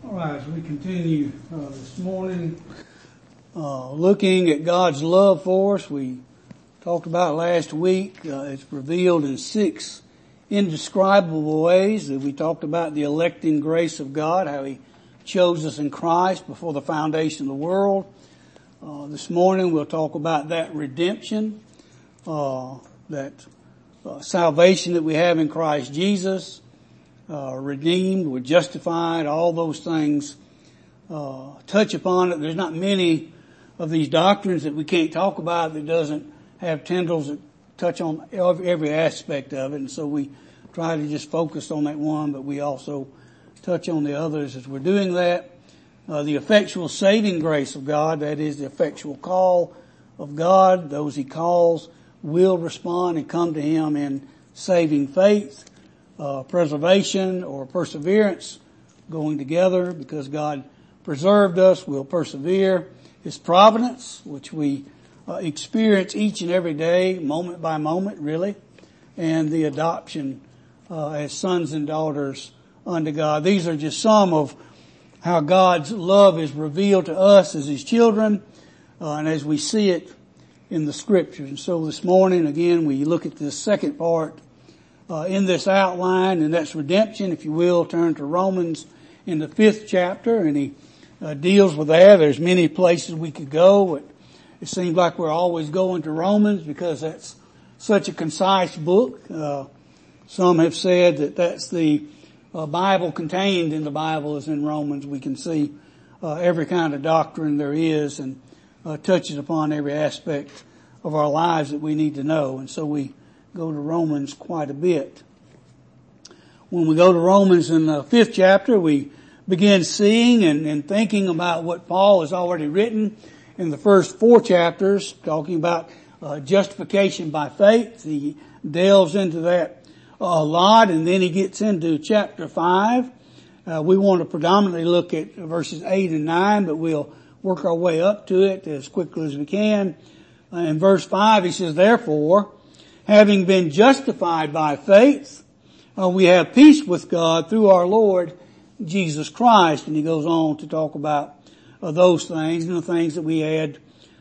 All right, as we continue this morning, looking at God's love for us, we talked about last week. It's revealed in 6 indescribable ways. That we talked about the electing grace of God, how He chose us in Christ before the foundation of the world. This morning we'll talk about that redemption, that salvation that we have in Christ Jesus. Redeemed, we're justified, all those things, touch upon it. There's not many of these doctrines that we can't talk about that doesn't have tendrils that touch on every aspect of it. And so we try to just focus on that one, but we also touch on the others as we're doing that. The effectual saving grace of God, that is the effectual call of God. Those He calls will respond and come to Him in saving faith. Preservation or perseverance going together because God preserved us, we'll persevere. His providence, which we experience each and every day, moment by moment really, and the adoption as sons and daughters unto God. These are just some of how God's love is revealed to us as His children and as we see it in the Scriptures. And so this morning again we look at this second part in this outline, and that's redemption. If you will, turn to Romans in the 5th chapter, and he deals with that. There's many places we could go. It seems like we're always going to Romans because that's such a concise book. Some have said that that's the Bible contained in the Bible is in Romans. We can see every kind of doctrine there is and touches upon every aspect of our lives that we need to know. And so we go to Romans quite a bit. When we go to Romans in the 5th chapter, we begin seeing and thinking about what Paul has already written in the first 4 chapters, talking about justification by faith. He delves into that a lot, and then he gets into chapter 5. We want to predominantly look at verses 8 and 9, but we'll work our way up to it as quickly as we can. In verse 5, he says, "Therefore, having been justified by faith, we have peace with God through our Lord Jesus Christ." And he goes on to talk about those things and the things that we add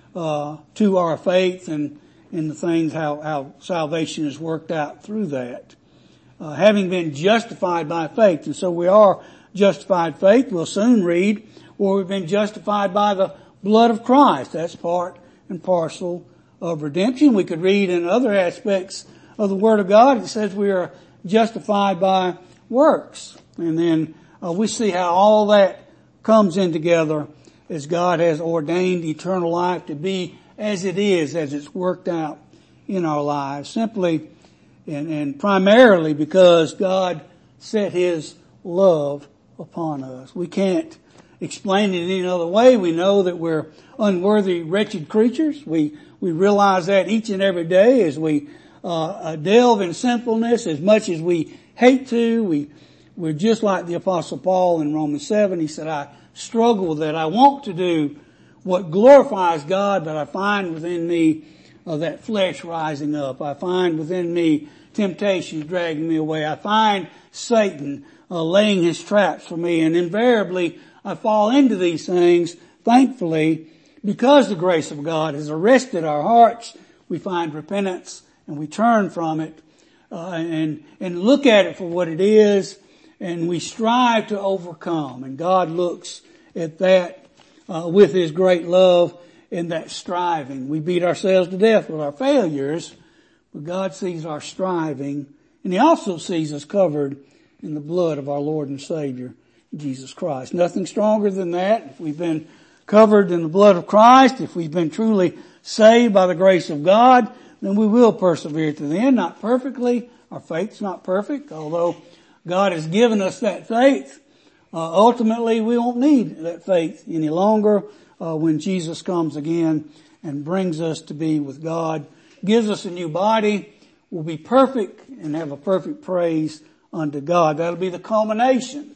to our faith and the things how salvation is worked out through that. Having been justified by faith. And so we are justified faith. We'll soon read where we've been justified by the blood of Christ. That's part and parcel of redemption. We could read in other aspects of the Word of God, it says we are justified by works. And then we see how all that comes in together as God has ordained eternal life to be as it is, as it's worked out in our lives. Simply and primarily because God set His love upon us. We can't explain it any other way. We know that we're unworthy, wretched creatures. We realize that each and every day as we delve in sinfulness as much as we hate to. We're just like the Apostle Paul in Romans 7. He said, "I struggle with that. I want to do what glorifies God, but I find within me that flesh rising up. I find within me temptations dragging me away. I find Satan laying his traps for me, and invariably I fall into these things. Thankfully, because the grace of God has arrested our hearts, we find repentance and we turn from it and look at it for what it is, and we strive to overcome. And God looks at that with His great love in that striving. We beat ourselves to death with our failures, but God sees our striving, and He also sees us covered in the blood of our Lord and Savior, Jesus Christ. Nothing stronger than that. If we've been covered in the blood of Christ, if we've been truly saved by the grace of God, then we will persevere to the end. Not perfectly. Our faith's not perfect, although God has given us that faith. Ultimately, we won't need that faith any longer when Jesus comes again and brings us to be with God, gives us a new body, we'll be perfect and have a perfect praise unto God. That'll be the culmination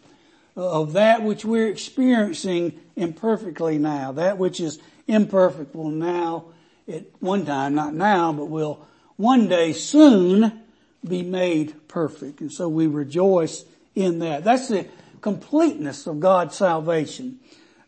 of that which we're experiencing imperfectly now. That which is imperfect will now, at one time, not now, but will one day soon be made perfect. And so we rejoice in that. That's the completeness of God's salvation.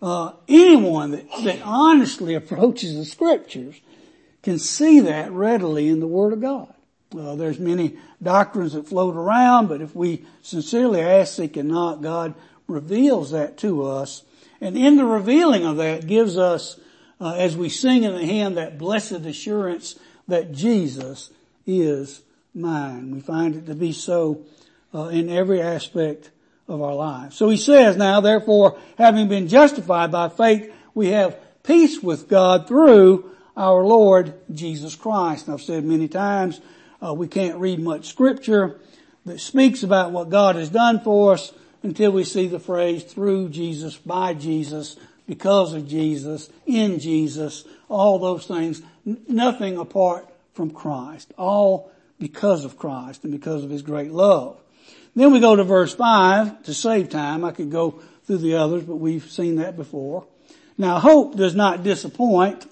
Anyone that honestly approaches the Scriptures can see that readily in the Word of God. There's many doctrines that float around, but if we sincerely ask, seek, and knock, God reveals that to us. And in the revealing of that gives us, as we sing in the hymn, that blessed assurance that Jesus is mine. We find it to be so in every aspect of our lives. So he says now, therefore, having been justified by faith, we have peace with God through our Lord Jesus Christ. And I've said many times, we can't read much scripture that speaks about what God has done for us until we see the phrase through Jesus, by Jesus, because of Jesus, in Jesus, all those things. Nothing apart from Christ. All because of Christ and because of His great love. Then we go to verse 5. To save time, I could go through the others, but we've seen that before. Now, hope does not disappoint.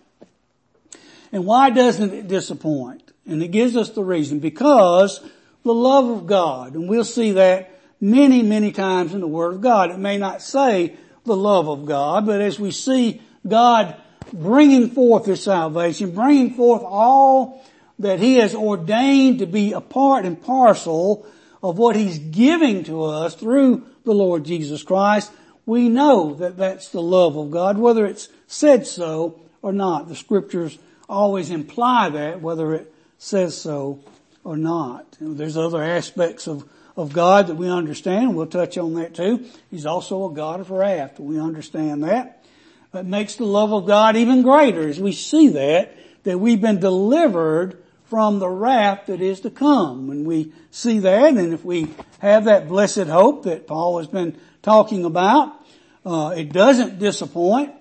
And why doesn't it disappoint? And it gives us the reason. Because the love of God, and we'll see that many, many times in the Word of God. It may not say the love of God, but as we see God bringing forth His salvation, bringing forth all that He has ordained to be a part and parcel of what He's giving to us through the Lord Jesus Christ, we know that that's the love of God, whether it's said so or not. The Scriptures always imply that, whether it says so or not. And there's other aspects of God that we understand. We'll touch on that too. He's also a God of wrath. We understand that. That makes the love of God even greater as we see that we've been delivered from the wrath that is to come. When we see that, and if we have that blessed hope that Paul has been talking about, it doesn't disappoint.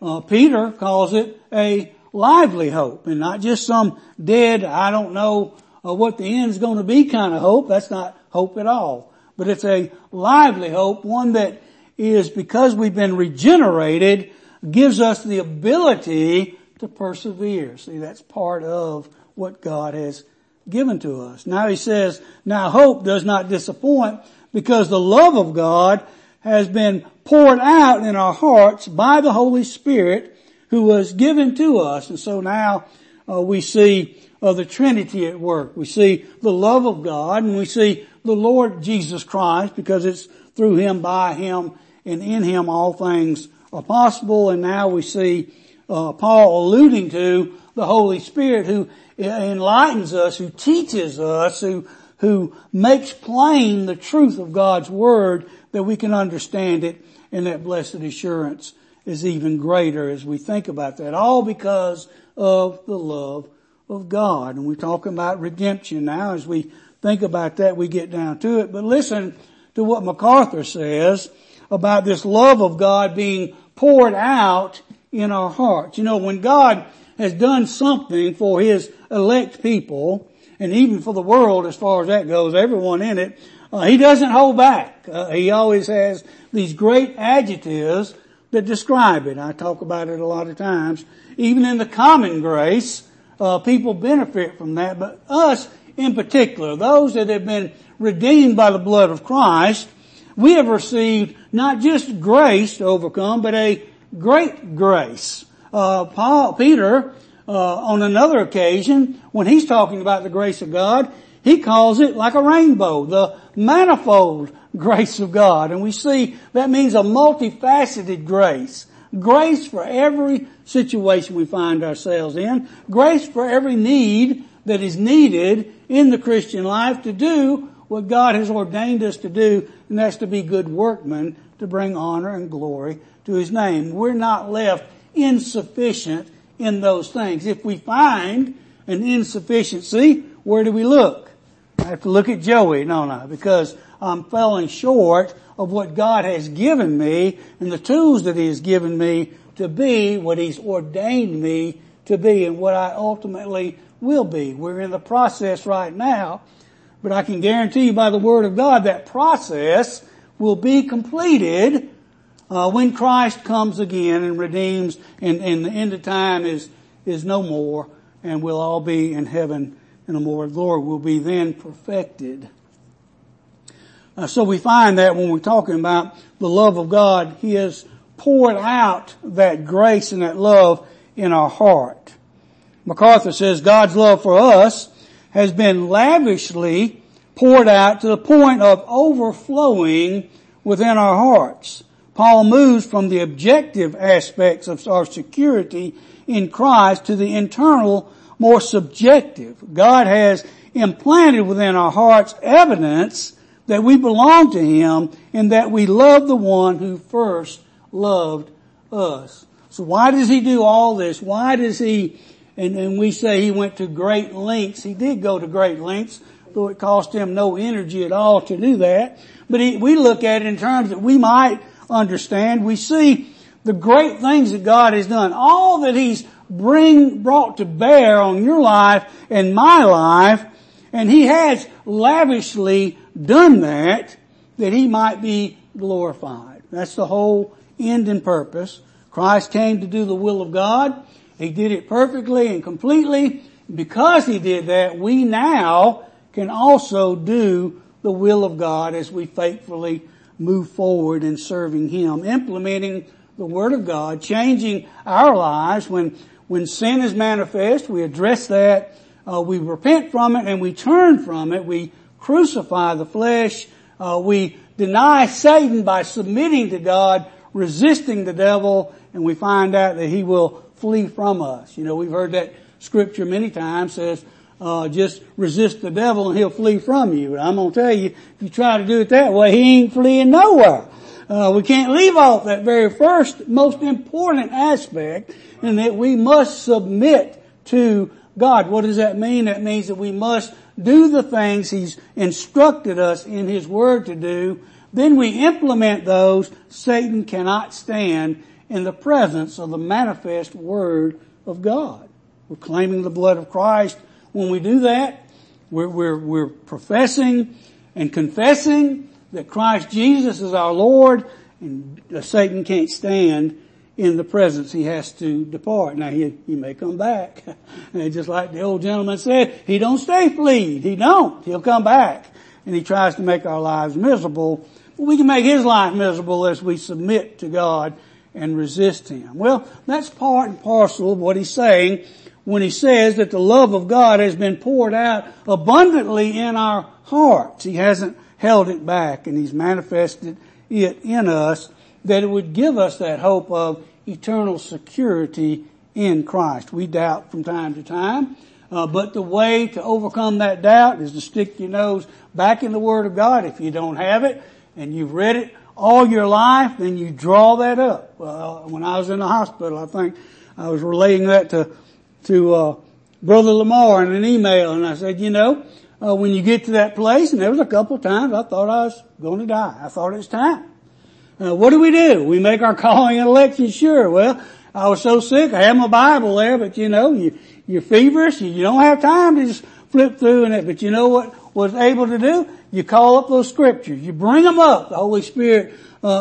Peter calls it a lively hope, and not just some dead, I don't know what the end's going to be kind of hope. That's not hope at all. But it's a lively hope, one that is, because we've been regenerated, gives us the ability to persevere. See, that's part of what God has given to us. Now he says, now hope does not disappoint, because the love of God has been poured out in our hearts by the Holy Spirit who was given to us. And so now we see the Trinity at work. We see the love of God, and we see the Lord Jesus Christ, because it's through Him, by Him, and in Him all things are possible. And now we see Paul alluding to the Holy Spirit who enlightens us, who teaches us, who makes plain the truth of God's Word, that we can understand it, and that blessed assurance is even greater as we think about that. All because of the love of God. And we're talking about redemption now. As we think about that, we get down to it. But listen to what MacArthur says about this love of God being poured out in our hearts. You know, when God has done something for His elect people, and even for the world as far as that goes, everyone in it, He doesn't hold back. He always has these great adjectives that describe it. I talk about it a lot of times. Even in the common grace, people benefit from that. But us in particular, those that have been redeemed by the blood of Christ, we have received not just grace to overcome, but a great grace. Peter, on another occasion, when he's talking about the grace of God, he calls it like a rainbow, the manifold grace of God. And we see that means a multifaceted grace. Grace for every situation we find ourselves in. Grace for every need that is needed in the Christian life to do what God has ordained us to do, and that's to be good workmen, to bring honor and glory to His name. We're not left insufficient in those things. If we find an insufficiency, where do we look? I have to look at Joey. No, because I'm falling short of what God has given me and the tools that He has given me to be what He's ordained me to be and what I ultimately will be. We're in the process right now, but I can guarantee you by the Word of God that process will be completed when Christ comes again and redeems, and the end of time is no more, and we'll all be in heaven and the Lord will be then perfected. So we find that when we're talking about the love of God, He has poured out that grace and that love in our heart. MacArthur says God's love for us has been lavishly poured out to the point of overflowing within our hearts. Paul moves from the objective aspects of our security in Christ to the internal, more subjective. God has implanted within our hearts evidence that we belong to Him and that we love the one who first loved us. So why does He do all this? Why does He, and we say He went to great lengths. He did go to great lengths, though it cost Him no energy at all to do that. But we look at it in terms that we might understand. We see the great things that God has done. All that He's brought to bear on your life and my life. And He has lavishly done that He might be glorified. That's the whole end and purpose. Christ came to do the will of God. He did it perfectly and completely. Because He did that, we now can also do the will of God as we faithfully move forward in serving Him, implementing the Word of God, changing our lives. When sin is manifest, we address that, we repent from it and we turn from it. We crucify the flesh. We deny Satan by submitting to God, resisting the devil, and we find out that he will flee from us. You know, we've heard that scripture many times, says, just resist the devil and he'll flee from you. But I'm going to tell you, if you try to do it that way, he ain't fleeing nowhere. We can't leave off that very first, most important aspect, and that we must submit to God. What does that mean? That means that we must do the things He's instructed us in His Word to do. Then we implement those. Satan cannot stand in the presence of the manifest Word of God. We're claiming the blood of Christ. When we do that, we're professing and confessing that Christ Jesus is our Lord, and Satan can't stand in the presence. He has to depart. Now he may come back. And just like the old gentleman said, he don't stay fleed. He don't. He'll come back. And he tries to make our lives miserable. But we can make his life miserable as we submit to God and resist Him. Well, that's part and parcel of what he's saying when he says that the love of God has been poured out abundantly in our hearts. He hasn't held it back, and He's manifested it in us, that it would give us that hope of eternal security in Christ. We doubt from time to time, but the way to overcome that doubt is to stick your nose back in the Word of God. If you don't have it and you've read it all your life, then you draw that up. When I was in the hospital, I think I was relaying that to Brother Lamar in an email, and I said, when you get to that place, and there was a couple of times I thought I was going to die. I thought it was time. What do? We make our calling and election sure. Well, I was so sick, I had my Bible there, but you're feverish, you don't have time to just flip through and it, but you know what was able to do? You call up those scriptures, you bring them up. The Holy Spirit,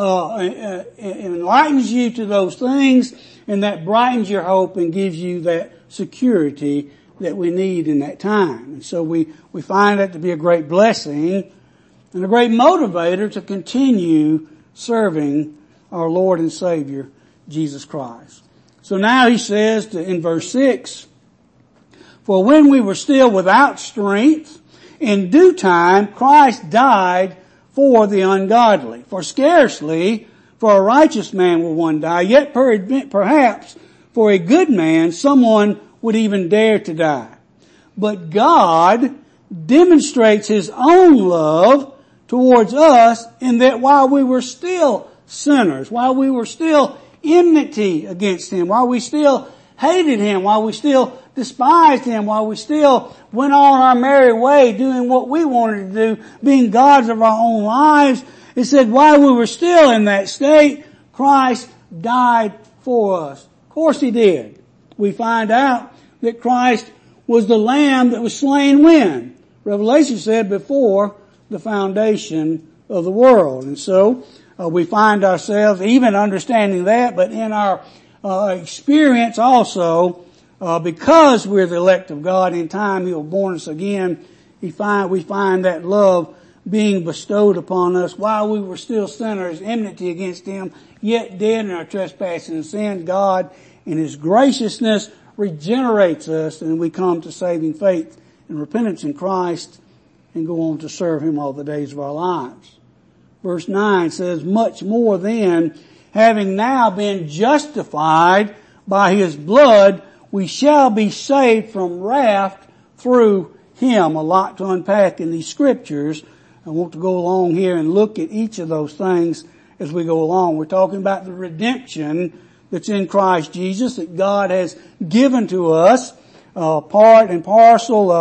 enlightens you to those things, and that brightens your hope and gives you that security that we need in that time. And so we find that to be a great blessing and a great motivator to continue serving our Lord and Savior, Jesus Christ. So now he says in verse 6, for when we were still without strength, in due time Christ died for the ungodly. For scarcely for a righteous man will one die, yet perhaps for a good man someone would even dare to die. But God demonstrates His own love towards us in that while we were still sinners, while we were still enmity against Him, while we still hated Him, while we still despised Him, while we still went on our merry way doing what we wanted to do, being gods of our own lives, it said while we were still in that state, Christ died for us. Of course He did. We find out that Christ was the Lamb that was slain when? Revelation said before the foundation of the world. And so we find ourselves even understanding that, but in our experience also, because we're the elect of God, in time He'll born us again. We find that love being bestowed upon us while we were still sinners, enmity against Him, yet dead in our trespasses and sin. God, in His graciousness, regenerates us, and we come to saving faith and repentance in Christ and go on to serve Him all the days of our lives. Verse 9 says, much more then, having now been justified by His blood, we shall be saved from wrath through Him. A lot to unpack in these scriptures. I want to go along here and look at each of those things as we go along. We're talking about the redemption that's in Christ Jesus that God has given to us, part and parcel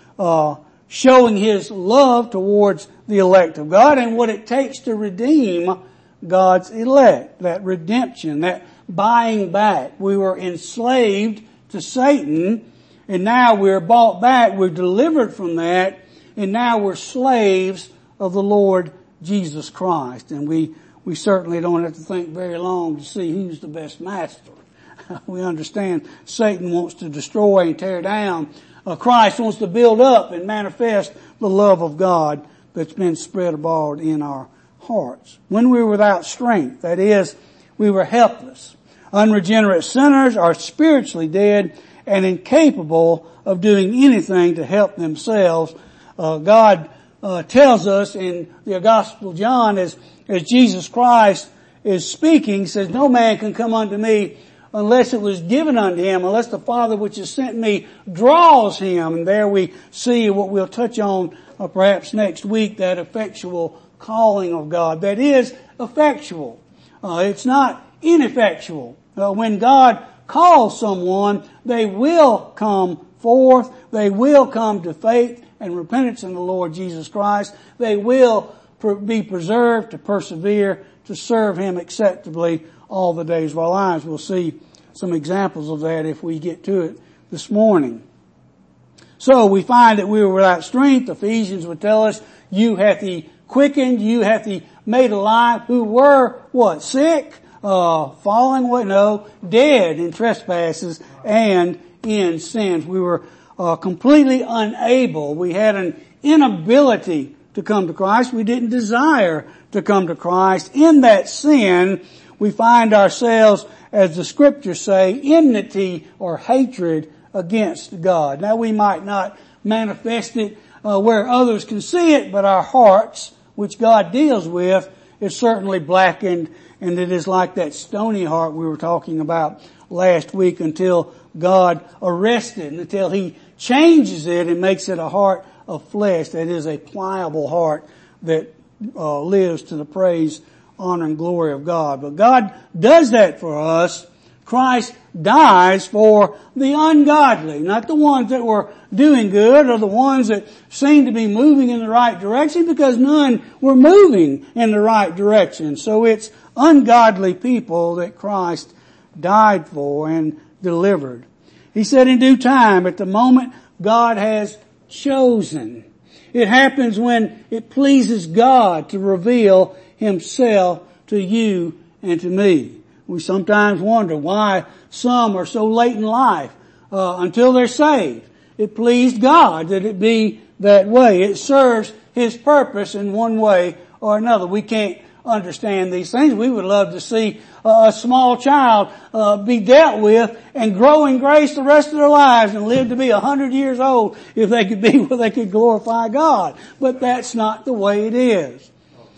of showing His love towards the elect of God and what it takes to redeem God's elect. That redemption, that buying back. We were enslaved to Satan, and now we're bought back. We're delivered from that, and now we're slaves of the Lord Jesus Christ. And we certainly don't have to think very long to see who's the best master. We understand Satan wants to destroy and tear down. Christ wants to build up and manifest the love of God that's been spread abroad in our hearts. When we were without strength, that is, we were helpless. Unregenerate sinners are spiritually dead and incapable of doing anything to help themselves. God tells us in the Gospel of John as Jesus Christ is speaking, says, no man can come unto me unless it was given unto him, unless the Father which has sent me draws him. And there we see what we'll touch on perhaps next week, that effectual calling of God. That is effectual. It's not ineffectual. When God calls someone, they will come forth. They will come to faith and repentance in the Lord Jesus Christ. They will be preserved to persevere, to serve Him acceptably all the days of our lives. We'll see some examples of that if we get to it this morning. So we find that we were without strength. Ephesians would tell us, you hath He quickened, you hath He made alive, who were what? Sick? Fallen? What? No. Dead in trespasses and in sins. We were completely unable. We had an inability to come to Christ. We didn't desire to come to Christ. In that sin, we find ourselves, as the scriptures say, enmity or hatred against God. Now we might not manifest it where others can see it, but our hearts, which God deals with, is certainly blackened, and it is like that stony heart we were talking about last week until God arrests it and until He changes it and makes it a heart of flesh. That is a pliable heart that lives to the praise, honor, and glory of God. But God does that for us. Christ dies for the ungodly, not the ones that were doing good or the ones that seemed to be moving in the right direction, because none were moving in the right direction. So it's ungodly people that Christ died for and delivered. He said in due time, at the moment God has chosen. It happens when it pleases God to reveal Himself to you and to me. We sometimes wonder why some are so late in life until they're saved. It pleased God that it be that way. It serves His purpose in one way or another. We can't understand these things. We would love to see a small child be dealt with and grow in grace the rest of their lives and live to be 100 years old if they could be where they could glorify God. But that's not the way it is.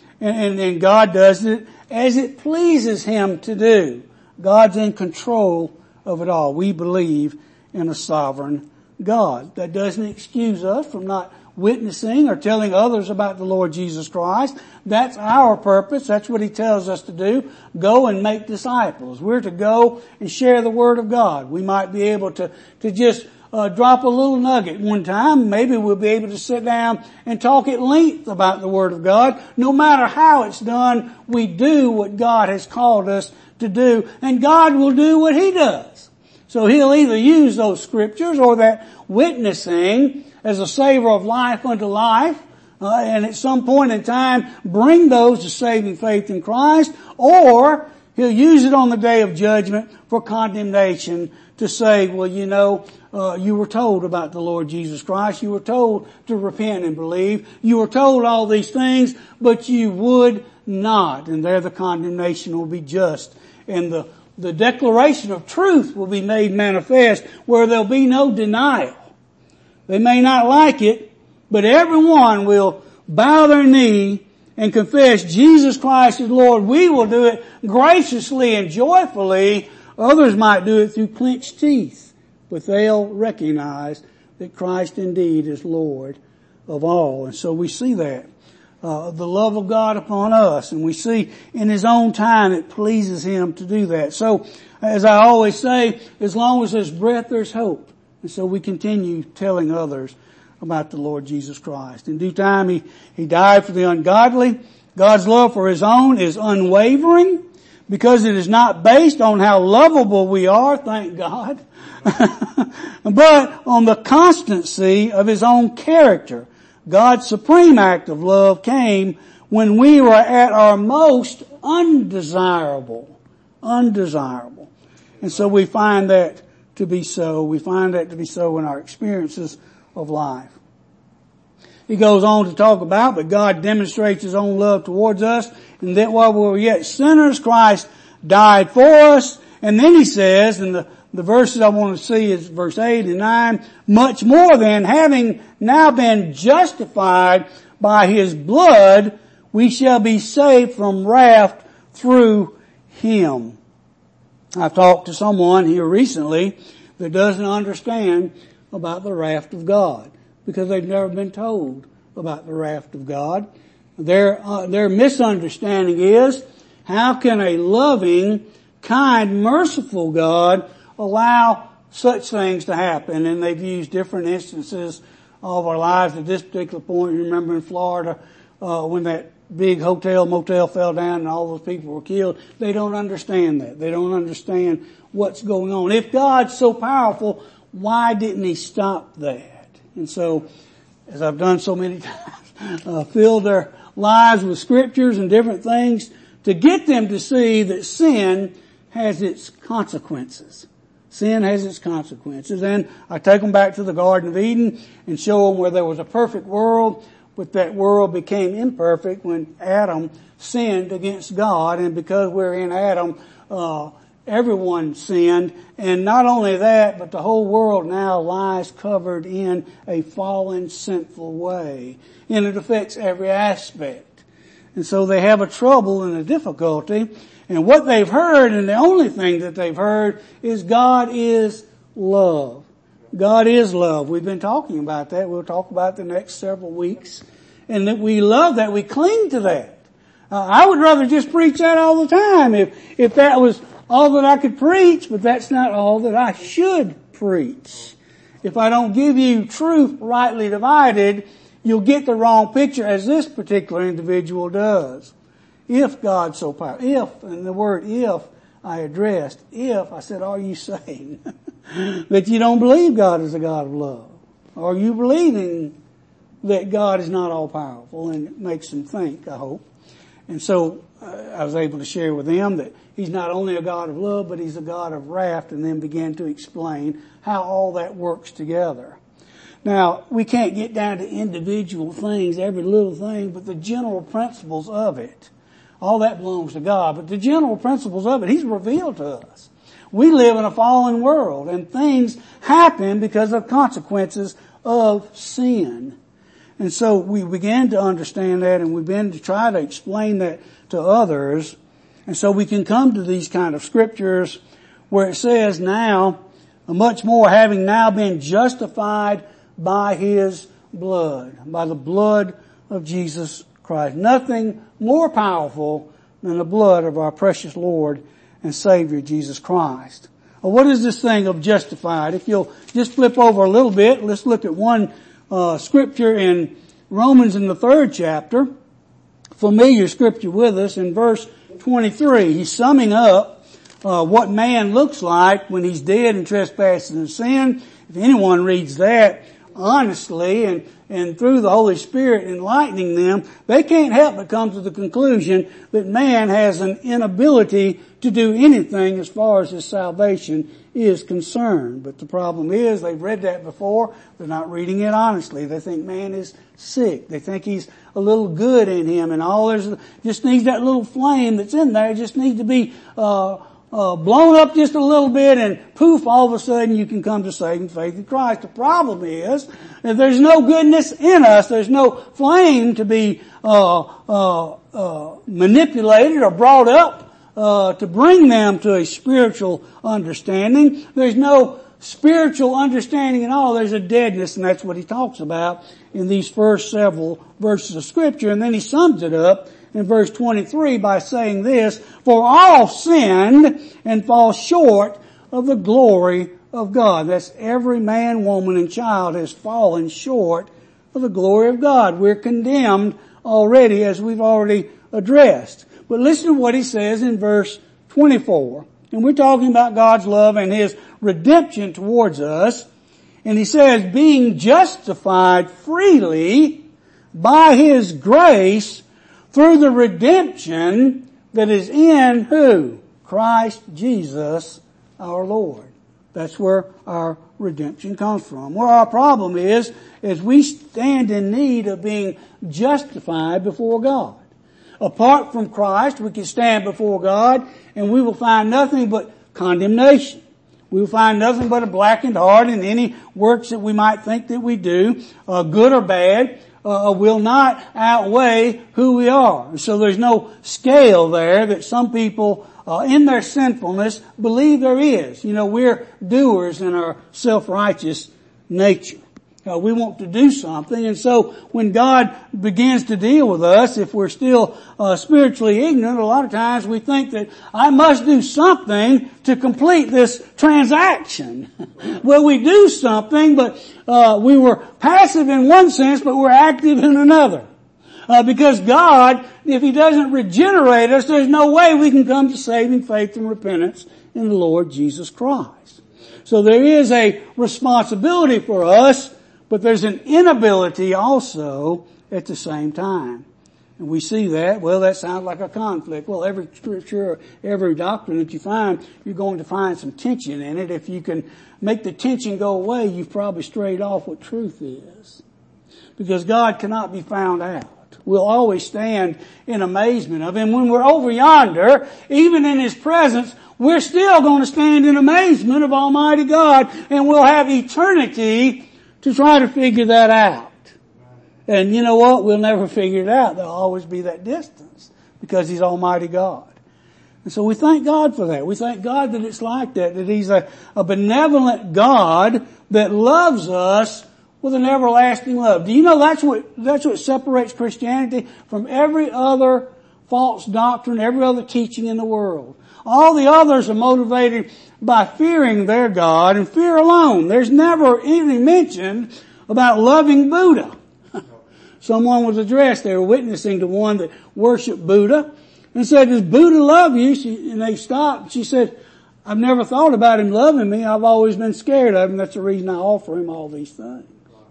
And God does it as it pleases Him to do. God's in control of it all. We believe in a sovereign God. That doesn't excuse us from not witnessing or telling others about the Lord Jesus Christ. That's our purpose. That's what He tells us to do. Go and make disciples. We're to go and share the Word of God. We might be able to just drop a little nugget one time. Maybe we'll be able to sit down and talk at length about the Word of God. No matter how it's done, we do what God has called us to do, and God will do what He does. So He'll either use those scriptures or that witnessing as a savor of life unto life, and at some point in time bring those to saving faith in Christ, or He'll use it on the day of judgment for condemnation to say, well, you were told about the Lord Jesus Christ. You were told to repent and believe. You were told all these things, but you would not. And there the condemnation will be just. And the declaration of truth will be made manifest where there'll be no denial. They may not like it, but everyone will bow their knee and confess Jesus Christ is Lord. We will do it graciously and joyfully. Others might do it through clenched teeth, but they'll recognize that Christ indeed is Lord of all. And so we see that. The love of God upon us, and we see in His own time it pleases Him to do that. So, as I always say, as long as there's breath, there's hope. And so we continue telling others about the Lord Jesus Christ. In due time, He died for the ungodly. God's love for His own is unwavering because it is not based on how lovable we are, thank God, but on the constancy of His own character. God's supreme act of love came when we were at our most undesirable. And so we find that to be so. We find that to be so in our experiences of life. He goes on to talk about, but God demonstrates His own love towards us, and that while we were yet sinners, Christ died for us. And then He says, and the verses I want to see is verse 8 and 9, much more than having now been justified by His blood, we shall be saved from wrath through Him. I've talked to someone here recently that doesn't understand about the wrath of God because they've never been told about the wrath of God. Their misunderstanding is, how can a loving, kind, merciful God allow such things to happen? And they've used different instances of our lives. At this particular point, you remember in Florida, when that big motel fell down and all those people were killed. They don't understand that. They don't understand what's going on. If God's so powerful, why didn't He stop that? And so, as I've done so many times, fill their lives with scriptures and different things to get them to see that sin has its consequences. Sin has its consequences. And I take them back to the Garden of Eden and show them where there was a perfect world, but that world became imperfect when Adam sinned against God. And because we're in Adam, everyone sinned. And not only that, but the whole world now lies covered in a fallen, sinful way. And it affects every aspect. And so they have a trouble and a difficulty. And what they've heard, and the only thing that they've heard, is God is love. God is love. We've been talking about that. We'll talk about it the next several weeks. And that we love that. We cling to that. I would rather just preach that all the time if that was all that I could preach, but that's not all that I should preach. If I don't give you truth rightly divided, you'll get the wrong picture, as this particular individual does. If God's so powerful, if, and the word if I addressed, if, I said, are you saying that you don't believe God is a God of love? Are you believing that God is not all powerful? And it makes them think, I hope. And so I was able to share with them that He's not only a God of love, but He's a God of wrath, and then began to explain how all that works together. Now, we can't get down to individual things, every little thing, but the general principles of it. All that belongs to God, but the general principles of it, He's revealed to us. We live in a fallen world, and things happen because of consequences of sin. And so we began to understand that, and we began to try to explain that to others. And so we can come to these kind of scriptures where it says now, much more having now been justified by His blood, by the blood of Jesus Christ. Nothing more powerful than the blood of our precious Lord and Savior Jesus Christ. Well, what is this thing of justified? If you'll just flip over a little bit, let's look at one scripture in Romans in the 3rd chapter. Familiar scripture with us in verse 23. He's summing up what man looks like when he's dead in trespasses and sin. If anyone reads that, honestly and through the Holy Spirit enlightening them, they can't help but come to the conclusion that man has an inability to do anything as far as his salvation is concerned. But the problem is they've read that before. They're not reading it honestly. They think man is sick. They think he's a little good in him and all. Just needs that little flame that's in there. It just needs to be blown up just a little bit and poof, all of a sudden you can come to saving faith in Christ. The problem is that there's no goodness in us. There's no flame to be manipulated or brought up to bring them to a spiritual understanding. There's no spiritual understanding at all. There's a deadness, and that's what he talks about in these first several verses of Scripture. And then he sums it up in verse 23 by saying this, "For all sinned and fall short of the glory of God." That's every man, woman, and child has fallen short of the glory of God. We're condemned already, as we've already addressed. But listen to what he says in verse 24. And we're talking about God's love and His redemption towards us. And he says, "Being justified freely by His grace through the redemption that is in" who? Christ Jesus our Lord. That's where our redemption comes from. Where our problem is we stand in need of being justified before God. Apart from Christ, we can stand before God and we will find nothing but condemnation. We will find nothing but a blackened heart, and any works that we might think that we do, good or bad, will not outweigh who we are. So there's no scale there that some people in their sinfulness believe there is. You know, we're doers in our self-righteous nature. We want to do something, and so when God begins to deal with us, if we're still spiritually ignorant, a lot of times we think that I must do something to complete this transaction. Well, we do something, but we were passive in one sense, but we're active in another. Because God, if He doesn't regenerate us, there's no way we can come to saving faith and repentance in the Lord Jesus Christ. So there is a responsibility for us, but there's an inability also at the same time. And we see that. Well, that sounds like a conflict. Well, every scripture, every doctrine that you find, you're going to find some tension in it. If you can make the tension go away, you've probably strayed off what truth is. Because God cannot be found out. We'll always stand in amazement of Him. When we're over yonder, even in His presence, we're still going to stand in amazement of Almighty God, and we'll have eternity to try to figure that out. And you know what? We'll never figure it out. There'll always be that distance because He's Almighty God. And so we thank God for that. We thank God that it's like that He's a benevolent God that loves us with an everlasting love. Do you know that's what separates Christianity from every other false doctrine, every other teaching in the world? All the others are motivated by fearing their God and fear alone. There's never anything mentioned about loving Buddha. Someone was addressed, they were witnessing to one that worshiped Buddha and said, "Does Buddha love you?" And they stopped. She said, "I've never thought about him loving me. I've always been scared of him. That's the reason I offer him all these things."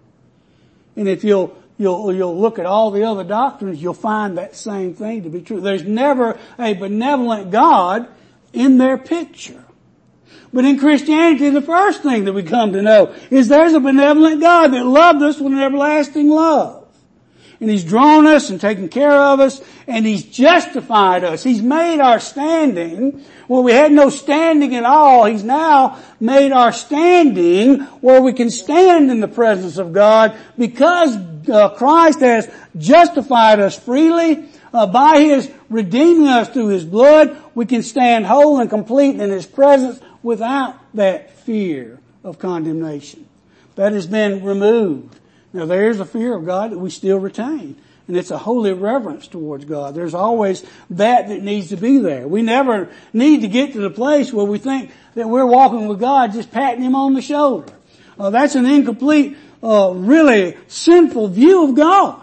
And if you'll look at all the other doctrines, you'll find that same thing to be true. There's never a benevolent God in their picture. But in Christianity, the first thing that we come to know is there's a benevolent God that loved us with an everlasting love. And He's drawn us and taken care of us, and He's justified us. He's made our standing where we had no standing at all. He's now made our standing where we can stand in the presence of God because Christ has justified us freely. By His redeeming us through His blood, we can stand whole and complete in His presence without that fear of condemnation. That has been removed. Now there is a fear of God that we still retain. And it's a holy reverence towards God. There's always that needs to be there. We never need to get to the place where we think that we're walking with God just patting Him on the shoulder. That's an incomplete, really sinful view of God.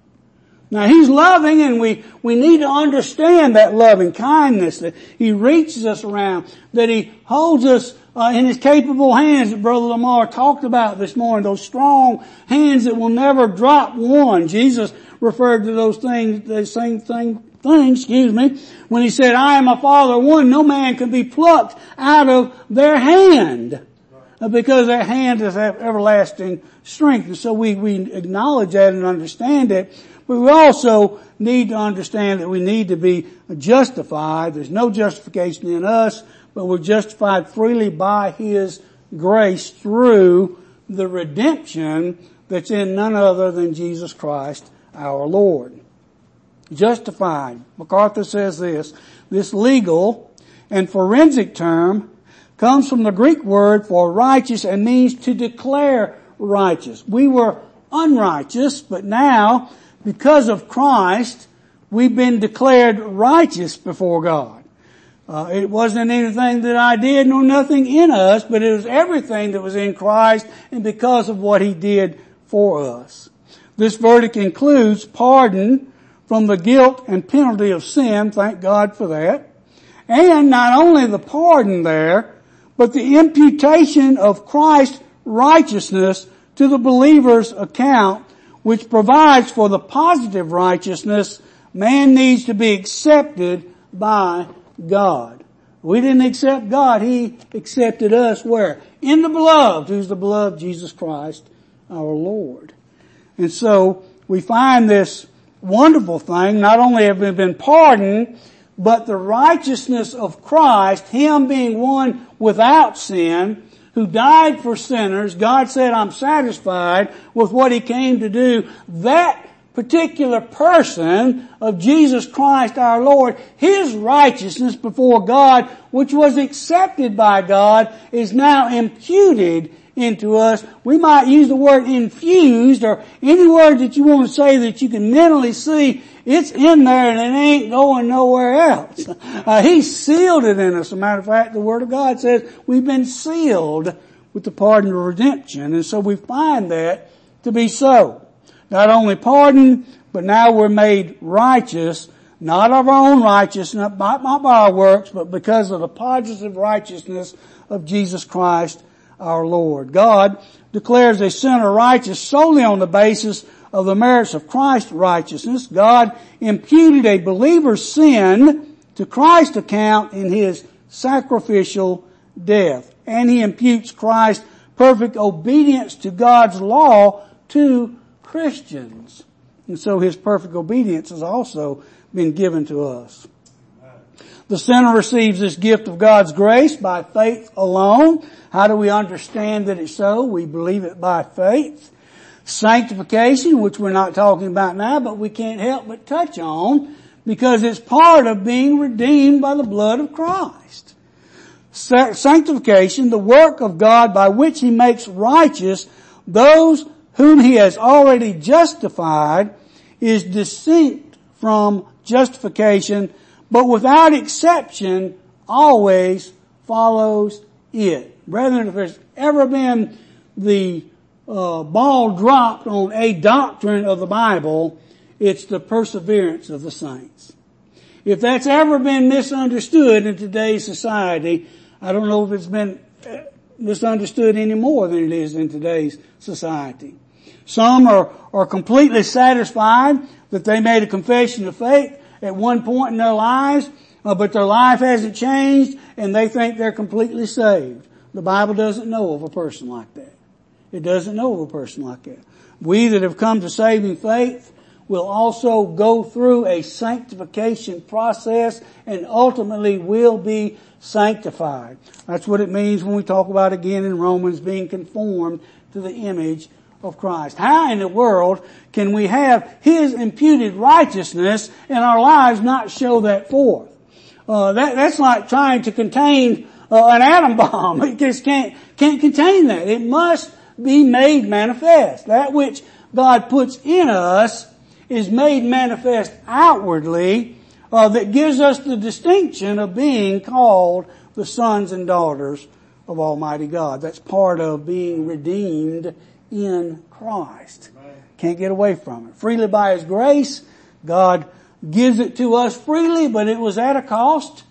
Now He's loving, and we need to understand that loving kindness, that He reaches us around, that He holds us in His capable hands that Brother Lamar talked about this morning, those strong hands that will never drop one. Jesus referred to those things, the same thing, when He said, I and my Father are one, no man can be plucked out of their hand. Because their hand is everlasting strength. And so we acknowledge that and understand it. But we also need to understand that we need to be justified. There's no justification in us, but we're justified freely by His grace through the redemption that's in none other than Jesus Christ our Lord. Justified. MacArthur says this legal and forensic term comes from the Greek word for righteous and means to declare righteous. We were unrighteous, but now, because of Christ, we've been declared righteous before God. It wasn't anything that I did nor nothing in us, but it was everything that was in Christ and because of what He did for us. This verdict includes pardon from the guilt and penalty of sin, thank God for that. And not only the pardon there, but the imputation of Christ's righteousness to the believer's account, which provides for the positive righteousness man needs to be accepted by God. We didn't accept God. He accepted us where? In the beloved, who's the beloved? Jesus Christ, our Lord. And so we find this wonderful thing. Not only have we been pardoned, but the righteousness of Christ, Him being one without sin, who died for sinners, God said, I'm satisfied with what He came to do. That particular person of Jesus Christ our Lord, His righteousness before God, which was accepted by God, is now imputed into us. We might use the word infused, or any word that you want to say that you can mentally see. It's in there and it ain't going nowhere else. He sealed it in us. As a matter of fact, the Word of God says we've been sealed with the pardon of redemption. And so we find that to be so. Not only pardoned, but now we're made righteous, not of our own righteousness, not by our works, but because of the positive righteousness of Jesus Christ our Lord. God declares a sinner righteous solely on the basis of the merits of Christ's righteousness. God imputed a believer's sin to Christ's account in His sacrificial death. And He imputes Christ's perfect obedience to God's law to Christians. And so His perfect obedience has also been given to us. The sinner receives this gift of God's grace by faith alone. How do we understand that it's so? We believe it by faith. Sanctification, which we're not talking about now, but we can't help but touch on because it's part of being redeemed by the blood of Christ. Sanctification, the work of God by which He makes righteous those whom He has already justified, is distinct from justification, but without exception always follows it. Brethren, if there's ever been the ball dropped on a doctrine of the Bible, it's the perseverance of the saints. If that's ever been misunderstood in today's society, I don't know if it's been misunderstood any more than it is in today's society. Some are completely satisfied that they made a confession of faith at one point in their lives, but their life hasn't changed and they think they're completely saved. The Bible doesn't know of a person like that. It doesn't know of a person like that. We that have come to saving faith will also go through a sanctification process and ultimately will be sanctified. That's what it means when we talk about again in Romans being conformed to the image of Christ. How in the world can we have His imputed righteousness and our lives not show that forth? That's like trying to contain an atom bomb. It just can't contain that. It must be made manifest. That which God puts in us is made manifest outwardly, that gives us the distinction of being called the sons and daughters of Almighty God. That's part of being redeemed in Christ. Can't get away from it. Freely by His grace, God gives it to us freely, but it was at a cost.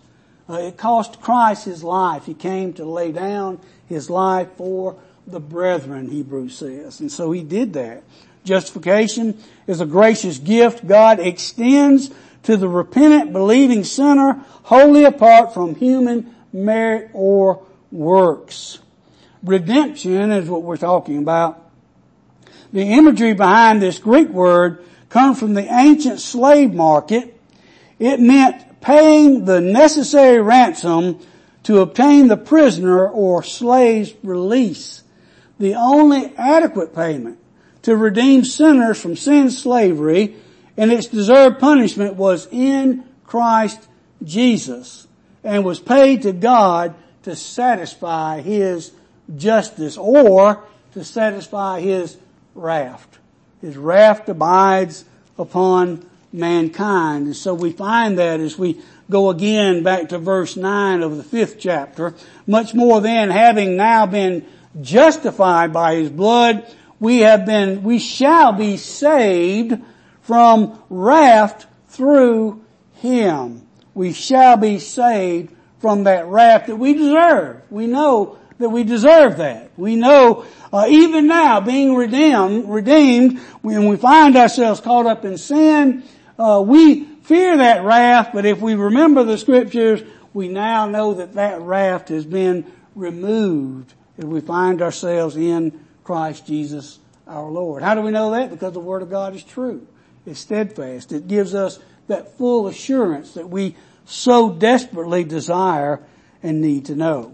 It cost Christ his life. He came to lay down his life for the brethren, Hebrews says. And so he did that. Justification is a gracious gift God extends to the repentant, believing sinner wholly apart from human merit or works. Redemption is what we're talking about. The imagery behind this Greek word comes from the ancient slave market. It meant paying the necessary ransom to obtain the prisoner or slave's release. The only adequate payment to redeem sinners from sin's slavery and its deserved punishment was in Christ Jesus, and was paid to God to satisfy his justice or to satisfy his wrath. His wrath abides upon mankind. And so we find that as we go again back to verse 9 of the 5th chapter. Much more then, having now been justified by his blood, we shall be saved from wrath through him. We shall be saved from that wrath that we deserve. We know that we deserve that. We know, even now, being redeemed, when we find ourselves caught up in sin, we fear that wrath, but if we remember the scriptures, we now know that that wrath has been removed as we find ourselves in Christ Jesus our Lord. How do we know that? Because the Word of God is true. It's steadfast. It gives us that full assurance that we so desperately desire and need to know.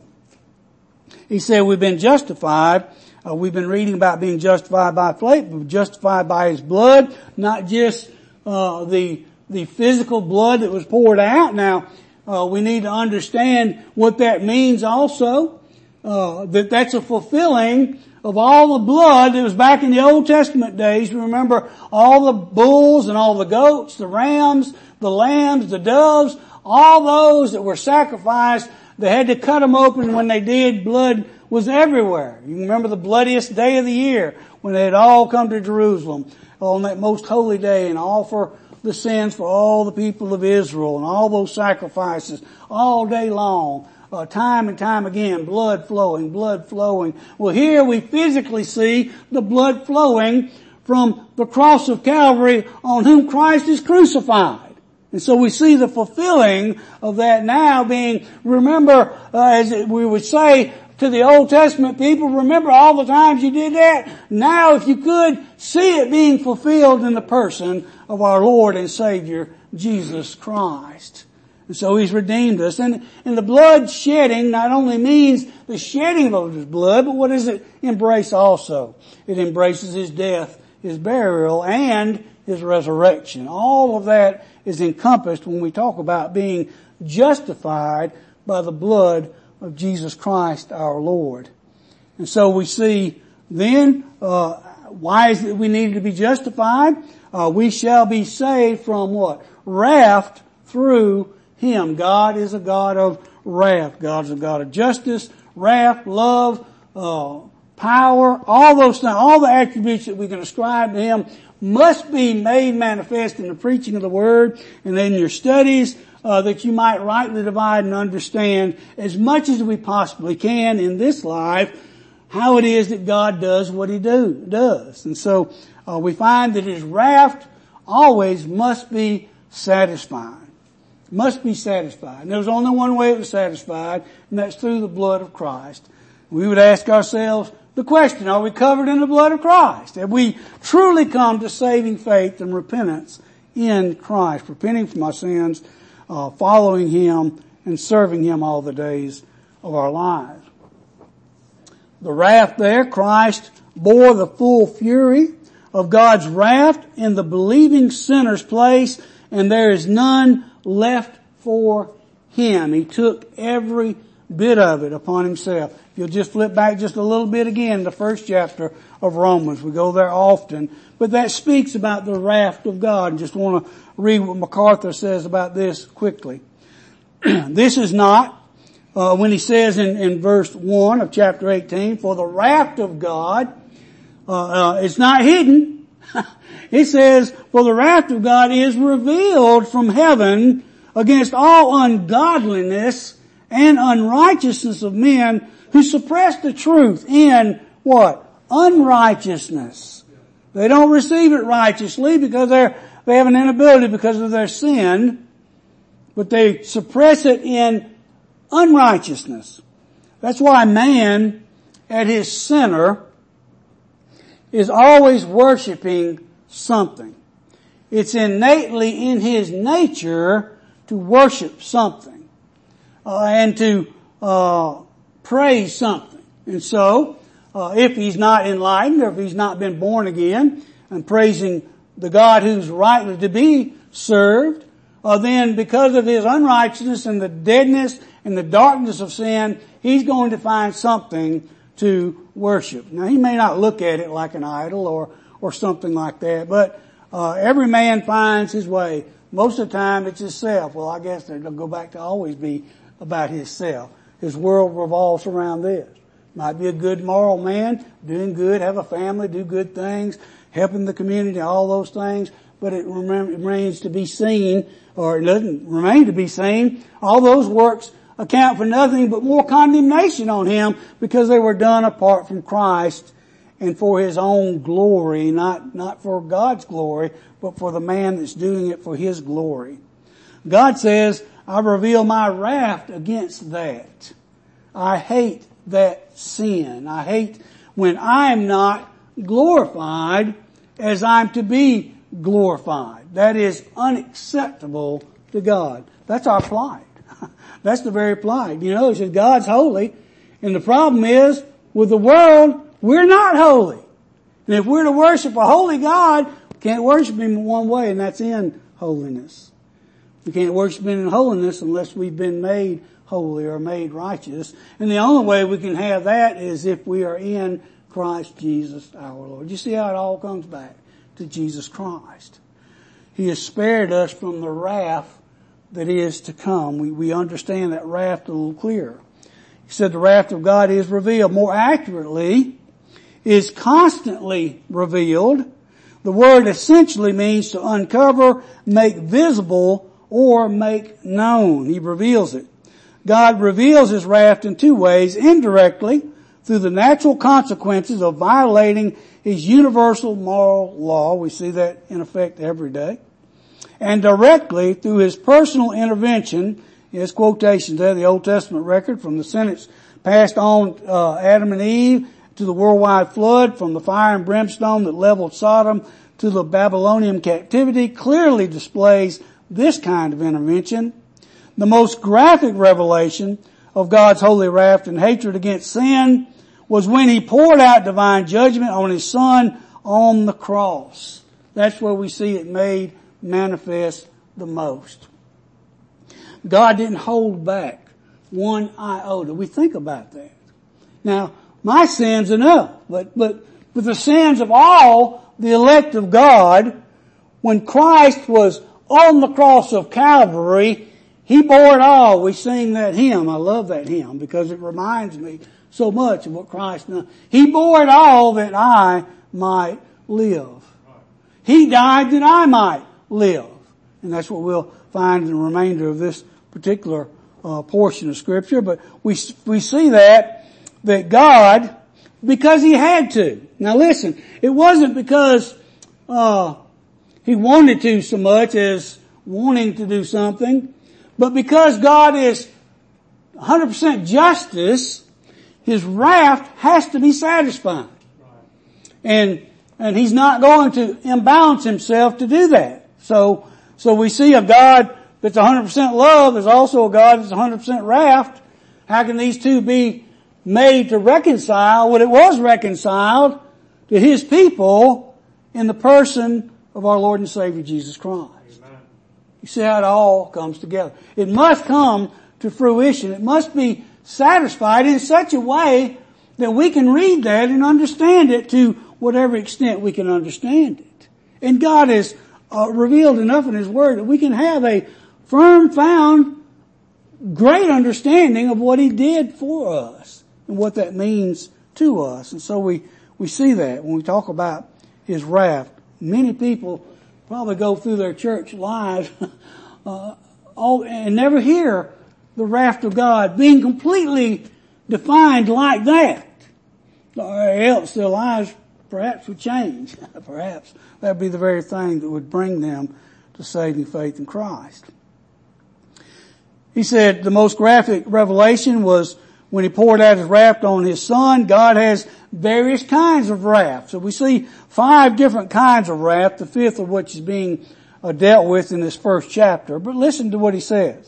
He said we've been justified. We've been reading about being justified by faith, but justified by his blood, not just the physical blood that was poured out. Now, we need to understand what that means also, that's a fulfilling of all the blood that was back in the Old Testament days. Remember all the bulls and all the goats, the rams, the lambs, the doves, all those that were sacrificed. They had to cut them open. When they did, blood was everywhere. You remember the bloodiest day of the year when they had all come to Jerusalem on that most holy day and offer the sins for all the people of Israel and all those sacrifices all day long. Time and time again, blood flowing, blood flowing. Well, here we physically see the blood flowing from the cross of Calvary on whom Christ is crucified. And so we see the fulfilling of that now being, remember, as we would say to the Old Testament people, remember all the times you did that? Now, if you could, see it being fulfilled in the person of our Lord and Savior, Jesus Christ. And so he's redeemed us. And the blood shedding not only means the shedding of his blood, but what does it embrace also? It embraces his death, his burial, and his resurrection. All of that is encompassed when we talk about being justified by the blood of Jesus Christ our Lord. And so we see then, why is it we need to be justified? We shall be saved from what? Wrath through him. God is a God of wrath. God is a God of justice, wrath, love, power, all those things, all the attributes that we can ascribe to him must be made manifest in the preaching of the Word and in your studies, that you might rightly divide and understand as much as we possibly can in this life how it is that God does what he does. And so we find that his wrath always must be satisfied. Must be satisfied. And there's only one way it was satisfied, and that's through the blood of Christ. We would ask ourselves the question, are we covered in the blood of Christ? Have we truly come to saving faith and repentance in Christ, repenting from our sins, following him and serving him all the days of our lives? The wrath there, Christ bore the full fury of God's wrath in the believing sinner's place, and there is none left for him. He took every bit of it upon himself. If you'll just flip back just a little bit again, the 1st chapter of Romans. We go there often. But that speaks about the wrath of God. I just want to read what MacArthur says about this quickly. This is not, when he says in verse 1 of chapter 18, for the wrath of God, it's not hidden. It says, for the wrath of God is revealed from heaven against all ungodliness and unrighteousness of men who suppress the truth in what? Unrighteousness. They don't receive it righteously because they have an inability because of their sin, but they suppress it in unrighteousness. That's why man at his center is always worshiping something. It's innately in his nature to worship something, and to praise something. And so, if he's not enlightened or if he's not been born again and praising the God who's rightly to be served, then because of his unrighteousness and the deadness and the darkness of sin, he's going to find something to worship. Now, he may not look at it like an idol or something like that, but every man finds his way. Most of the time it's himself. Well, I guess it'll go back to always be about himself. His world revolves around this. Might be a good moral man, doing good, have a family, do good things, helping the community, all those things, but it remains to be seen, or it doesn't remain to be seen. All those works account for nothing but more condemnation on him because they were done apart from Christ and for his own glory, not for God's glory, but for the man that's doing it for his glory. God says, I reveal my wrath against that. I hate that sin. I hate when I am not glorified as I'm to be glorified. That is unacceptable to God. That's our plight. That's the very plight. You know, it says God's holy, and the problem is, with the world, we're not holy. And if we're to worship a holy God, we can't worship him in one way, and that's in holiness. We can't worship him in holiness unless we've been made holy or made righteous. And the only way we can have that is if we are in Christ Jesus our Lord. You see how it all comes back to Jesus Christ. He has spared us from the wrath that is to come. We understand that wrath a little clearer. He said the wrath of God is revealed. More accurately, is constantly revealed. The word essentially means to uncover, make visible, or make known. He reveals it. God reveals his wrath in two ways: indirectly, through the natural consequences of violating his universal moral law. We see that in effect every day. And directly through his personal intervention. His quotations there, the Old Testament record from the sentence passed on Adam and Eve to the worldwide flood, from the fire and brimstone that leveled Sodom to the Babylonian captivity, clearly displays this kind of intervention. The most graphic revelation of God's holy wrath and hatred against sin was when he poured out divine judgment on his Son on the cross. That's where we see it made manifest the most. God didn't hold back one iota. We think about that. Now, my sin's enough, but the sins of all the elect of God, when Christ was on the cross of Calvary, he bore it all. We sing that hymn. I love that hymn because it reminds me so much of what Christ done. He bore it all that I might live. He died that I might live. And that's what we'll find in the remainder of this particular portion of Scripture. But we see that God, because he had to. Now listen, it wasn't because he wanted to so much as wanting to do something, but because God is 100% justice, his wrath has to be satisfied. And he's not going to imbalance himself to do that. So we see a God that's 100% love is also a God that's 100% wrath. How can these two be made to reconcile? Well, it was reconciled to his people in the person of our Lord and Savior Jesus Christ. Amen. You see how it all comes together. It must come to fruition. It must be satisfied in such a way that we can read that and understand it to whatever extent we can understand it. And God has revealed enough in his word that we can have a firm found great understanding of what he did for us and what that means to us. And so we see that when we talk about his wrath. Many people probably go through their church lives and never hear the wrath of God being completely defined like that. Or else their lives perhaps would change. Perhaps that would be the very thing that would bring them to saving faith in Christ. He said the most graphic revelation was when he poured out his wrath on his son. God has various kinds of wrath. So we see 5 different kinds of wrath, the 5th of which is being dealt with in this first chapter. But listen to what he says.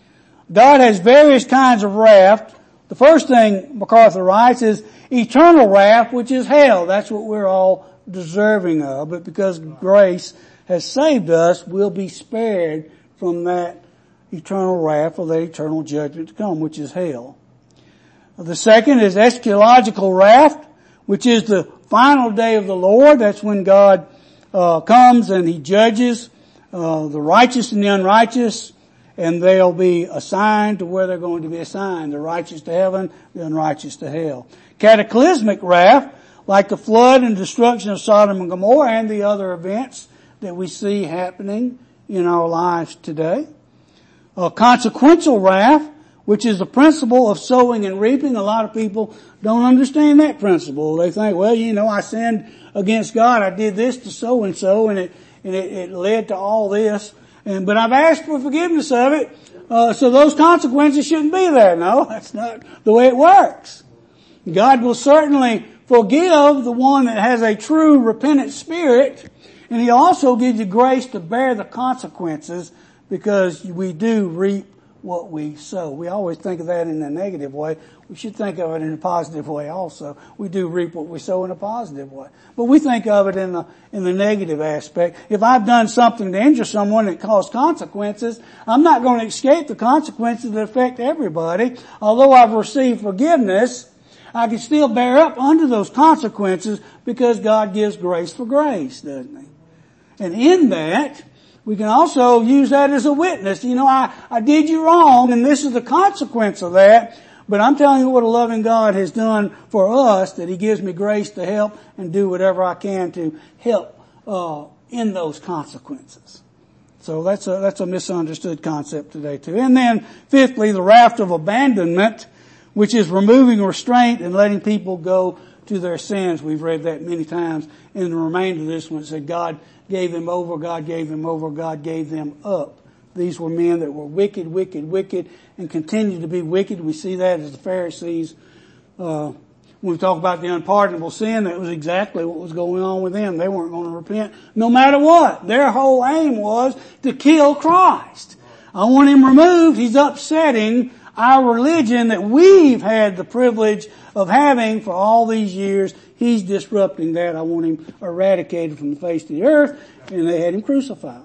God has various kinds of wrath. The first thing MacArthur writes is eternal wrath, which is hell. That's what we're all deserving of. But because grace has saved us, we'll be spared from that eternal wrath or that eternal judgment to come, which is hell. The second is eschatological wrath, which is the final day of the Lord. That's when God comes and He judges the righteous and the unrighteous, and they'll be assigned to where they're going to be assigned, the righteous to heaven, the unrighteous to hell. Cataclysmic wrath, like the flood and destruction of Sodom and Gomorrah and the other events that we see happening in our lives today. Consequential wrath, which is the principle of sowing and reaping. A lot of people don't understand that principle. They think, well, I sinned against God. I did this to so and so, and it led to all this. But I've asked for forgiveness of it, so those consequences shouldn't be there. No, that's not the way it works. God will certainly forgive the one that has a true repentant spirit, and He also gives you grace to bear the consequences, because we do reap what we sow. We always think of that in a negative way. We should think of it in a positive way also. We do reap what we sow in a positive way. But we think of it in the negative aspect. If I've done something to injure someone that caused consequences, I'm not going to escape the consequences that affect everybody. Although I've received forgiveness, I can still bear up under those consequences because God gives grace for grace, doesn't He? And in that, we can also use that as a witness. I did you wrong, and this is the consequence of that. But I'm telling you what a loving God has done for us, that He gives me grace to help and do whatever I can to help in those consequences. So that's a misunderstood concept today too. And then fifthly, the wrath of abandonment, which is removing restraint and letting people go to their sins. We've read that many times in the remainder of this one. It said God gave them over, God gave them over, God gave them up. These were men that were wicked, and continue to be wicked. We see that as the Pharisees. When we talk about the unpardonable sin, that was exactly what was going on with them. They weren't going to repent no matter what. Their whole aim was to kill Christ. I want Him removed. He's upsetting our religion that we've had the privilege of having for all these years. He's disrupting that. I want Him eradicated from the face of the earth, and they had Him crucified.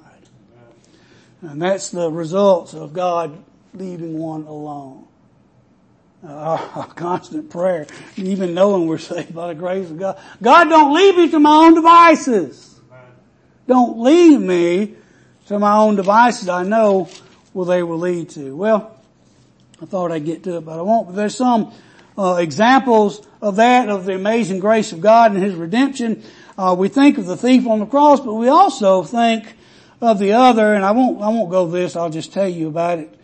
And that's the results of God leaving one alone. Our constant prayer, even knowing we're saved by the grace of God. God, don't leave me to my own devices. Don't leave me to my own devices. I know where they will lead to. Well, I thought I'd get to it, but I won't. But there's some examples of that, of the amazing grace of God and His redemption. We think of the thief on the cross, but we also think of the other, and I won't go this, I'll just tell you about it.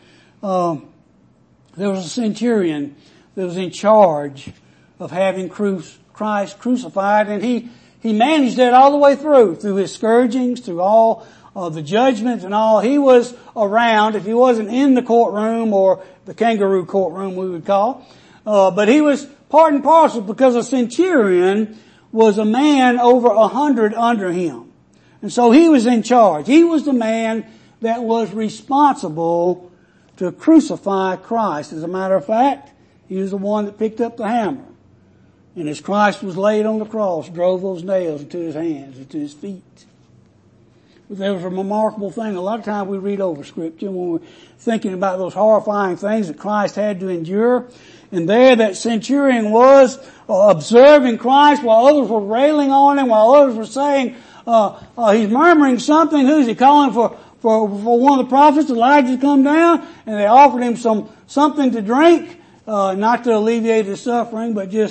There was a centurion that was in charge of having Christ crucified, and he managed that all the way through his scourgings, through all the judgments and all. He was around, if he wasn't in the courtroom, or the kangaroo courtroom we would call, but he was part and parcel, because a centurion was a man over 100 under him. And so he was in charge. He was the man that was responsible to crucify Christ. As a matter of fact, he was the one that picked up the hammer. And as Christ was laid on the cross, drove those nails into His hands, into His feet. But there was a remarkable thing. A lot of times we read over Scripture when we're thinking about those horrifying things that Christ had to endure. And there that centurion was observing Christ while others were railing on Him, while others were saying, he's murmuring something. Who's he calling for one of the prophets, Elijah, to come down? And they offered him something to drink, not to alleviate his suffering, but just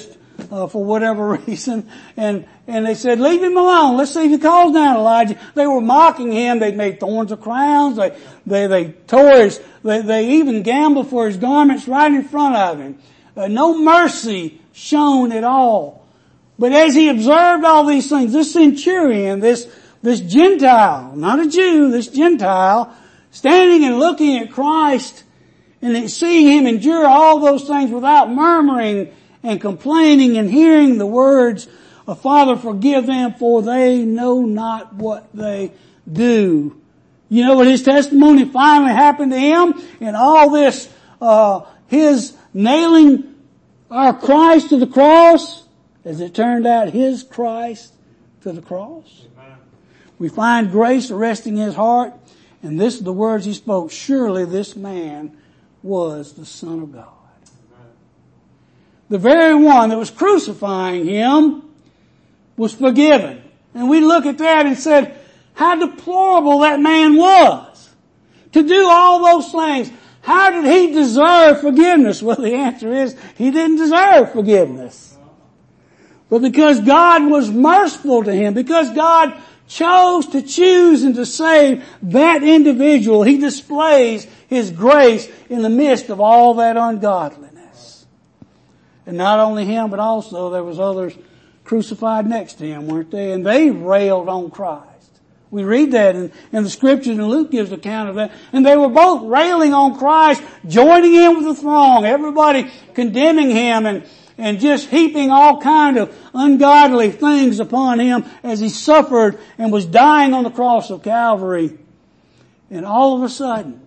for whatever reason. And they said, leave him alone. Let's see if he calls down Elijah. They were mocking him. They made thorns of crowns. They tore his, they even gambled for his garments right in front of him. No mercy shown at all. But as he observed all these things, this centurion, this Gentile, not a Jew, this Gentile, standing and looking at Christ and seeing him endure all those things without murmuring and complaining and hearing the words of Father, forgive them, for they know not what they do. You know what his testimony finally happened to him in all this, his nailing our Christ to the cross? As it turned out, his Christ to the cross. Amen. We find grace arresting his heart, and this is the words he spoke. Surely this man was the Son of God. Amen. The very one that was crucifying him was forgiven. And we look at that and said, how deplorable that man was to do all those things. How did he deserve forgiveness? Well, the answer is he didn't deserve forgiveness. But because God was merciful to him, because God chose to choose and to save that individual, he displays his grace in the midst of all that ungodliness. And not only him, but also there was others crucified next to him, weren't they? And they railed on Christ. We read that in the scriptures, and Luke gives account of that. And they were both railing on Christ, joining in with the throng, everybody condemning him and just heaping all kind of ungodly things upon him as he suffered and was dying on the cross of Calvary. And all of a sudden,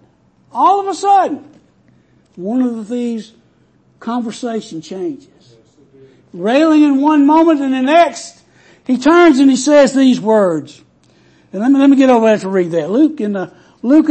one of the thieves' conversation changes. Railing in one moment, and the next, he turns and he says these words. And let me get over there to read that. Luke in the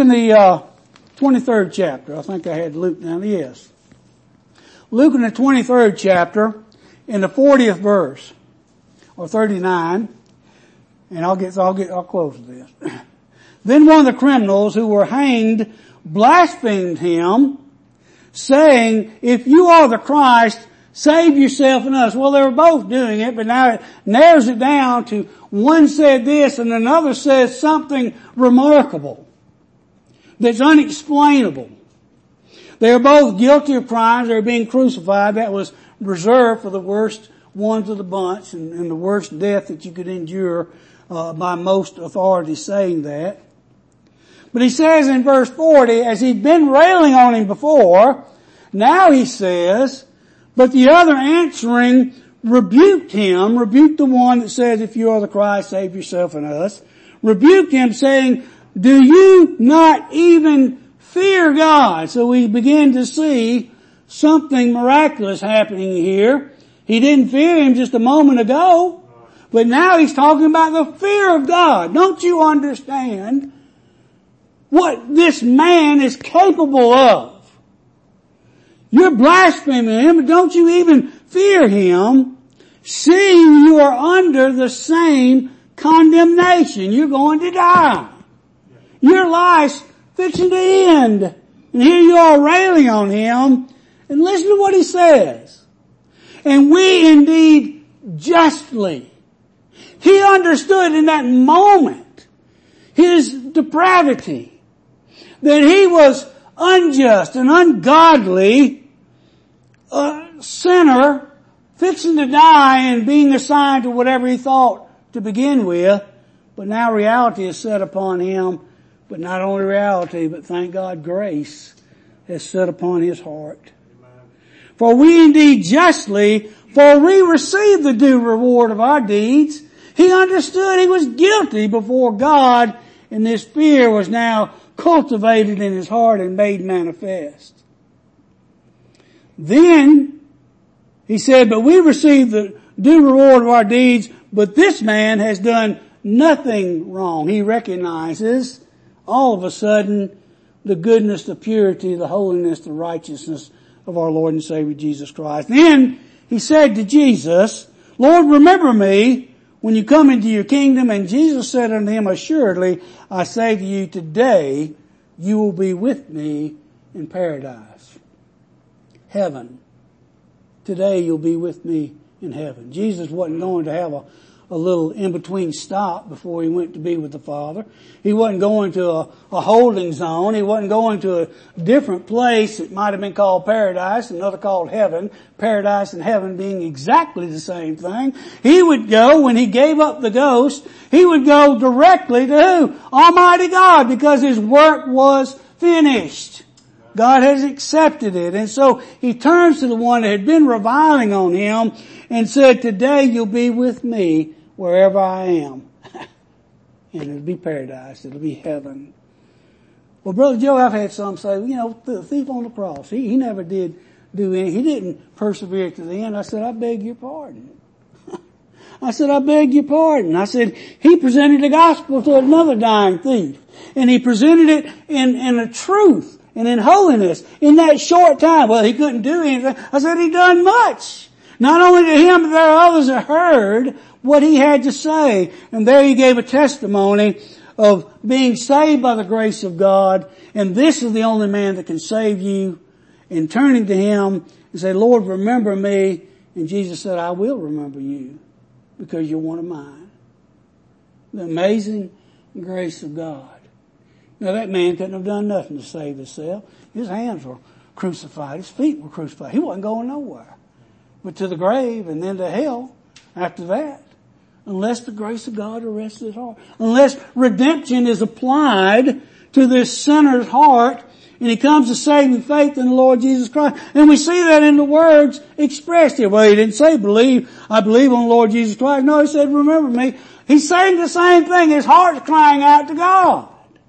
23rd chapter. I think I had Luke down. Yes. Luke in the 23rd chapter, in the 40th verse, or 39, and I'll close with this. Then one of the criminals who were hanged blasphemed him, saying, if you are the Christ, save yourself and us. Well, they were both doing it, but now it narrows it down to one said this and another says something remarkable that's unexplainable. They are both guilty of crimes. They are being crucified. That was reserved for the worst ones of the bunch and the worst death that you could endure, by most authorities saying that. But he says in verse 40, as he'd been railing on him before, now he says, but the other answering rebuked the one that says, if you are the Christ, save yourself and us. Rebuked him, saying, do you not even fear God? So we begin to see something miraculous happening here. He didn't fear him just a moment ago, but now he's talking about the fear of God. Don't you understand what this man is capable of? You're blaspheming him, but don't you even fear him, seeing you are under the same condemnation. You're going to die. Your life's fixing to end. And here you are railing on him. And listen to what he says. And we indeed justly. He understood in that moment his depravity. That he was unjust and ungodly, sinner, fixing to die and being assigned to whatever he thought to begin with. But now reality is set upon him. But not only reality, but thank God grace has set upon his heart. Amen. For we indeed justly, for we receive the due reward of our deeds. He understood he was guilty before God, and this fear was now cultivated in his heart and made manifest. Then he said, but we receive the due reward of our deeds, but this man has done nothing wrong. He recognizes all of a sudden the goodness, the purity, the holiness, the righteousness of our Lord and Savior Jesus Christ. Then he said to Jesus, Lord, remember me when you come into your kingdom. And Jesus said unto him, assuredly, I say to you, today you will be with me in paradise. Heaven. Today you'll be with me in heaven. Jesus wasn't going to have a little in-between stop before he went to be with the Father. He wasn't going to a holding zone. He wasn't going to a different place. It might have been called paradise, another called heaven. Paradise and heaven being exactly the same thing. He would go, when he gave up the ghost, he would go directly to who? Almighty God, because his work was finished. God has accepted it. And so he turns to the one that had been reviling on him and said, today you'll be with me wherever I am. And it'll be paradise. It'll be heaven. Well, Brother Joe, I've had some say, the thief on the cross, he never did do anything. He didn't persevere to the end. I said, I beg your pardon. I said, I beg your pardon. I said, he presented the gospel to another dying thief. And he presented it in a truth and in holiness in that short time. Well, he couldn't do anything. I said, he done much. Not only to him, but there are others that heard what he had to say. And there he gave a testimony of being saved by the grace of God. And this is the only man that can save you. And turning to him and say, Lord, remember me. And Jesus said, I will remember you because you're one of mine. The amazing grace of God. Now that man couldn't have done nothing to save himself. His hands were crucified. His feet were crucified. He wasn't going nowhere. But to the grave and then to hell after that. Unless the grace of God arrests his heart. Unless redemption is applied to this sinner's heart and he comes to saving faith in the Lord Jesus Christ. And we see that in the words expressed here. Well, he didn't say I believe on the Lord Jesus Christ. No, he said remember me. He's saying the same thing. His heart's crying out to God.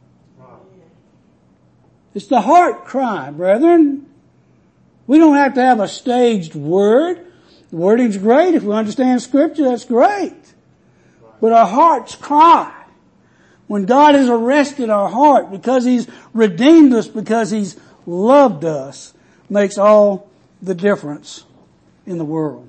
It's the heart cry, brethren. We don't have to have a staged word. The wording's great. If we understand Scripture, that's great. But our heart's cry, when God has arrested our heart because He's redeemed us, because He's loved us, makes all the difference in the world.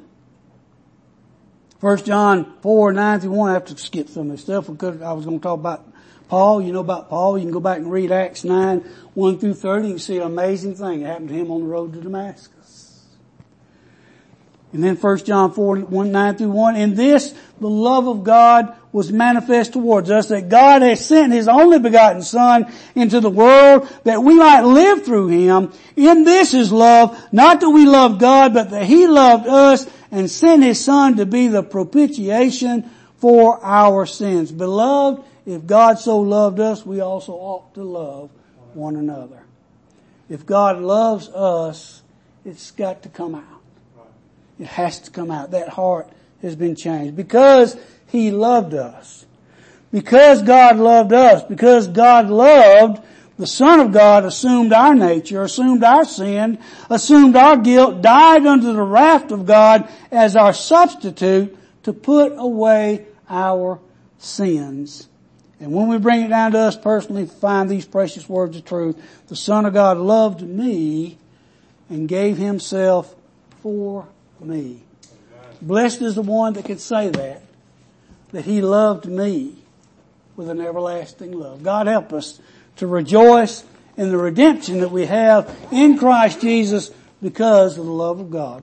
1 John 4:9-1, I have to skip some of this stuff because I was going to talk about Paul. You know about Paul. You can go back and read Acts 9:1-30. You can see an amazing thing that happened to him on the road to Damascus. And then 1 John 4:9-1. In this, the love of God was manifest towards us, that God has sent His only begotten Son into the world that we might live through Him. In this is love, not that we love God, but that He loved us and sent His Son to be the propitiation for our sins. Beloved, if God so loved us, we also ought to love one another. If God loves us, it's got to come out. It has to come out. That heart has been changed. Because He loved us. Because God loved us. Because God loved, the Son of God assumed our nature, assumed our sin, assumed our guilt, died under the wrath of God as our substitute to put away our sins. And when we bring it down to us personally, find these precious words of truth. The Son of God loved me and gave Himself for me. Blessed is the one that can say that He loved me with an everlasting love. God help us to rejoice in the redemption that we have in Christ Jesus because of the love of God.